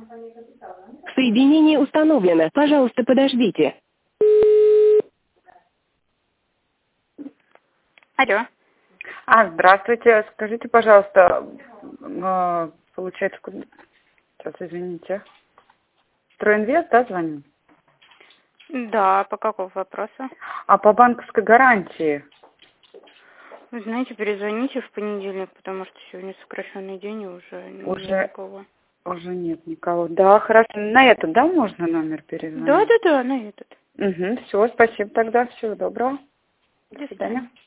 Соединение установлено. Пожалуйста, подождите. Алло. Здравствуйте. Скажите, пожалуйста, получается, сейчас, извините. Стройинвест, да, звоню? Да, по какому вопросу? По банковской гарантии. Вы знаете, перезвоните в понедельник, потому что сегодня сокращенный день, и уже нет никого. Уже нет никого. Да, хорошо. На этот, да, можно номер перезвонить? Да, на этот. Все, спасибо тогда. Всего доброго. До свидания.